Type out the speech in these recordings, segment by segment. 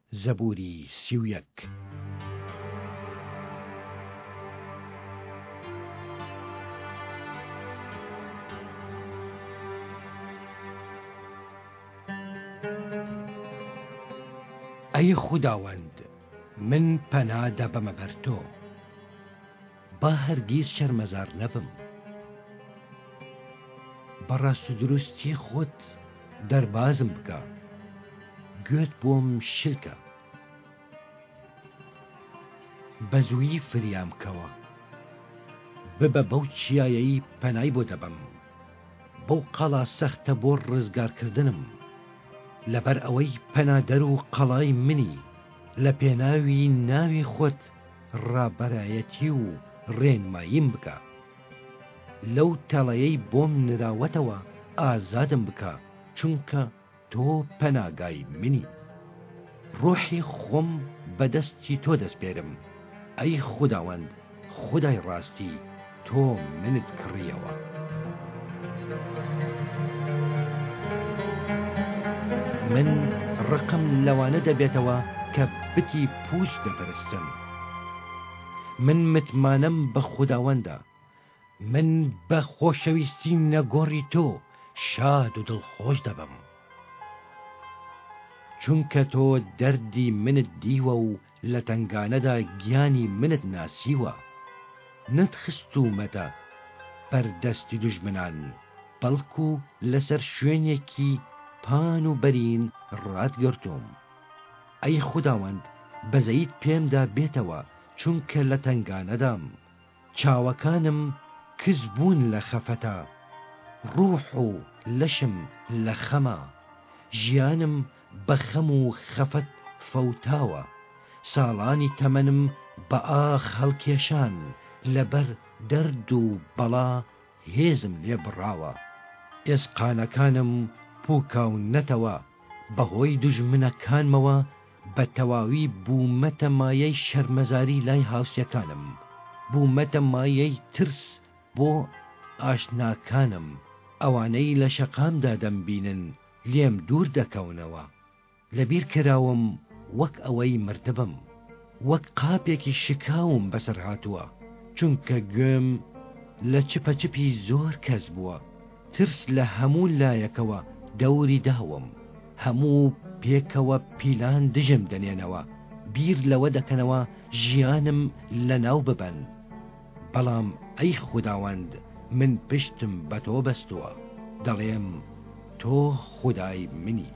زەبووری 31. ئەی خوداوەند، من پەنا دەبەمە بەر تۆ، با هەرگیز شەرمەزار نەبم. بەڕاست و دروستی خۆت دەربازم بکە، گوێت بۆم شلکە. بە زوویی فریام کەوە، ببە بەو چیایەی پەنای بۆ دەبەم. بەو قەڵا سەختە بۆ ڕزگارکردنم، لەبەر ئەوەی پەنادەر و قەڵای منی. لە پێناوی ناوی خۆت ڕابەرایەتی و ڕێنماییم بکە. لەو تەڵەیەی بۆم نراوەتەوە ئازادم بکە، چونکە تۆ پەناگای منی. ڕۆحی خۆم بەدەستی تۆ دەسپێرم. ئەی خوداوەند، خودای ڕاستی، تۆ منت کڕیەوە. من ڕقم لەوانە دەبێتەوە کە بتی پوچ دەپەرستن. من متمانەم بە خوداوەندە، من بە خۆشەویستی نەگۆڕی تۆ شاد و دڵخۆش دەبم. چونکە تۆ دەردی منت دیوە و لە تنگانەدا گیانی منت ناسیوە. نەتخستومەتە بەردەستی دوژمنان، بەڵکو لەسەر شوێنێکی پان و بەرین ڕادگرتوم. ئەی خوداوەند، بەزەیت پێمدا بێتەوە، چونکە لە تنگانەدام. چاوەکانم کز بوون لە خەفەتە، ڕوح و لەشم لە خەمە. ژیانم بە خەم و خەفەت فەوتاوە. ساڵانی تەمەنم بە ئاخ هەڵکێشان، لەبەر دەرد و بەڵا هێزم لێ بڕاوە. ئێسقانەکانم پووکاونەتەوە، بەهۆی دوژمنەکانمەوە بە تەواوی بوومەتە مایەی شەرمەزاری لای هاوسەکانم. بوومەتە مایەی ترس بۆ ئاشناکانم. ئەوانەی لە شەقامدا دەمبینن لێم دوور دەکەونەوە. لەبیر کراوم وەک ئەوەی مردبم، وەک قاپێکی شکاوم بەسەر هاتووە. چونکە گوێم لە چپەچپی زۆر کەس بووە. ترس لە هەموو لایەکەوە دەوری داوم. هەموو پێکەوە پیلان دژم دەنێنەوە. بیر لەوە دەکەنەوە ژیانم لە ناو ببەن. بەڵام ئەی خوداوەند، من پشتم بە تۆ بەستووە، دەڵێم تۆ خودای منی.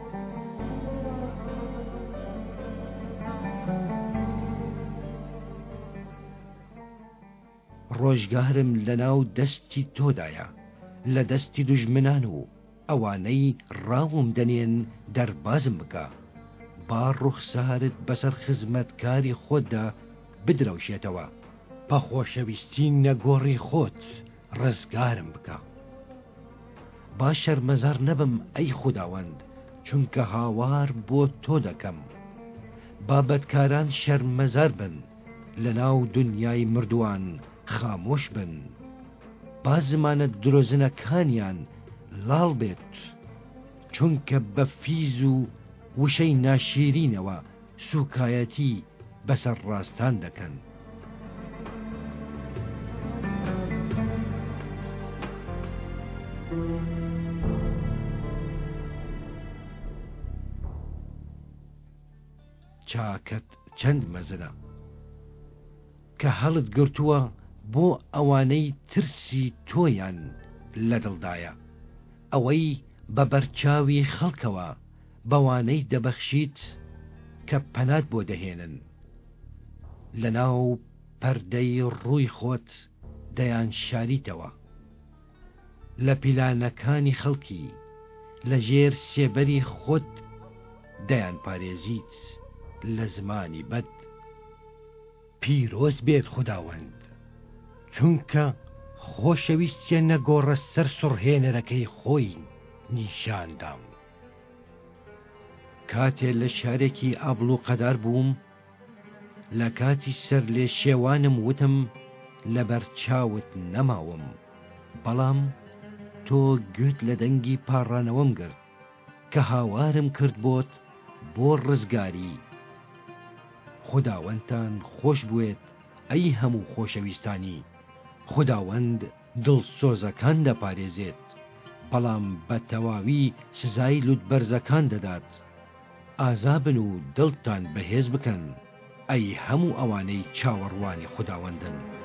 ڕۆژگارم لە ناو دەستی تۆدایە، لە دەستی دوژمنان و ئەوانەی ڕاوم دەنێن دەربازم بکە. با ڕوخسارت بەسەر خزمەتکاری خۆتدا بدرەوشێتەوە. بە خۆشەویستی نەگۆڕی خۆت ڕزگارم بکە. با شەرمەزار نەبم ئەی خوداوەند، چونکە هاوار بۆ تۆ دەکەم. با بەدکاران شەرمەزار بن، لە ناو دنیای مردووان خامۆش بن. با زمانە درۆزنەکانیان لاڵ بێت، چونکە بە فیز و وشەی ناشیرینەوە سوکایەتی بەسەر ڕاستان دەکەن. چاکەت چەند مەزنە کە هەڵت گرتووە بۆ ئەوانەی ترسی تۆیان لە دڵدایە. ئەوەی بە بەرچاوی خەڵکەوە بەوانەی دەبەخشیت کە پەنات بۆ دەهێنن. لە ناو پەردەی ڕووی خۆت دەیان شاریتەوە. لە پیلانەکانی خەڵکی لە ژێر سێبەری خۆت دەیان پارێزیت لە زمانی بەد. پیرۆز بێت خوداوەند، چونکە خۆشەویستیە نەگۆڕە سەر سڕهێنەرەکەی خۆی نیشاندام. کاتێ لە شارێکی ئابڵ و قەدار بووم، لە کاتی سەر لێ شێوانم وتم لەبەر چاوت نەماوم. بەڵام تۆ گوێت لە دەنگی پاڕانەوەم گرت کە هاوارم کرد بۆت بۆ ڕزگاری. خوداوەندتان خۆش بوێت ئەی هەموو خۆشەویستانی. خوداوەند دڵسۆزەکان دەپارێزێت، بەڵام بە تەواوی سزای لوتبەرزەکان دەدات. ئازابن و دڵتان بەهێز بکەن ئەی هەموو ئەوانەی چاوەڕوانی خوداوەندن.